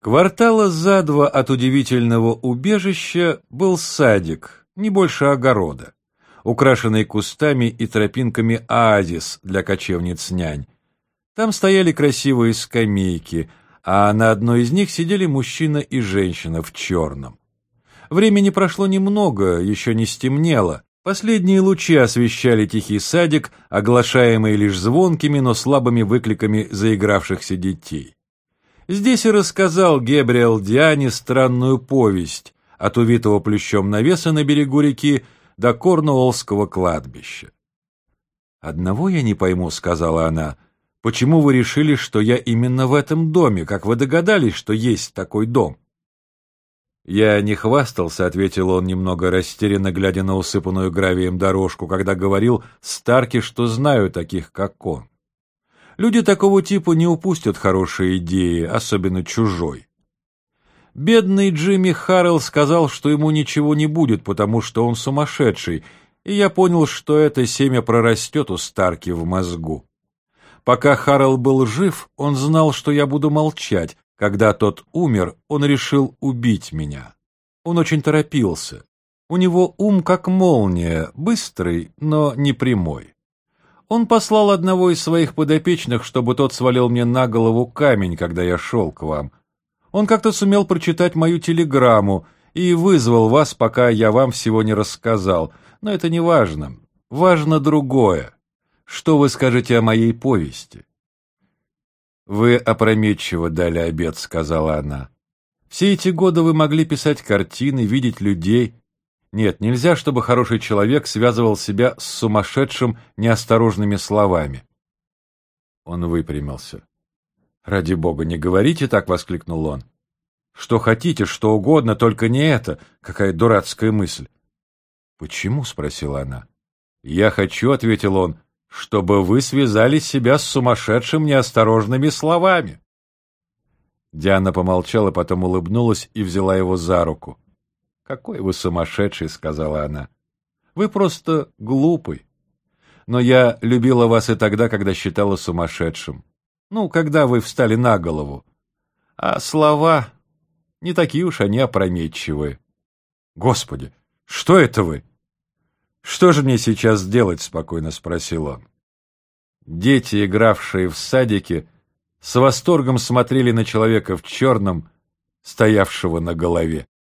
Квартала за два от удивительного убежища был садик, не больше огорода, украшенный кустами и тропинками оазис для кочевниц-нянь. Там стояли красивые скамейки, а на одной из них сидели мужчина и женщина в черном. Времени прошло немного, еще не стемнело. Последние лучи освещали тихий садик, оглашаемый лишь звонкими, но слабыми выкликами заигравшихся детей. Здесь и рассказал Гебриэл Диане странную повесть от увитого плющом навеса на берегу реки до Корнуоллского кладбища. «Одного я не пойму», — сказала она, — «почему вы решили, что я именно в этом доме, как вы догадались, что есть такой дом?» «Я не хвастался», — ответил он, немного растерянно глядя на усыпанную гравием дорожку, когда говорил Старки, что знаю таких, как он. Люди такого типа не упустят хорошие идеи, особенно чужой. Бедный Джимми Харрелл сказал, что ему ничего не будет, потому что он сумасшедший, и я понял, что это семя прорастет у Старки в мозгу. Пока Харрелл был жив, он знал, что я буду молчать. Когда тот умер, он решил убить меня. Он очень торопился. У него ум как молния, быстрый, но не прямой. Он послал одного из своих подопечных, чтобы тот свалил мне на голову камень, когда я шел к вам. Он как-то сумел прочитать мою телеграмму и вызвал вас, пока я вам всего не рассказал. Но это не важно. Важно другое. Что вы скажете о моей повести? «Вы опрометчиво дали обет», — сказала она. «Все эти годы вы могли писать картины, видеть людей. Нет, нельзя, чтобы хороший человек связывал себя с сумасшедшим неосторожными словами». Он выпрямился. «Ради бога, не говорите так», — воскликнул он. «Что хотите, что угодно, только не это. Какая дурацкая мысль». «Почему?» — спросила она. «Я хочу», — ответил он, — «чтобы вы связали себя с сумасшедшим неосторожными словами». Диана помолчала, потом улыбнулась и взяла его за руку. «Какой вы сумасшедший», — сказала она. «Вы просто глупый. Но я любила вас и тогда, когда считала сумасшедшим. Ну, когда вы встали на голову. А слова не такие уж они опрометчивые». «Господи, что это вы?» «Что же мне сейчас делать?» — спокойно спросил он. Дети, игравшие в садике, с восторгом смотрели на человека в черном, стоявшего на голове.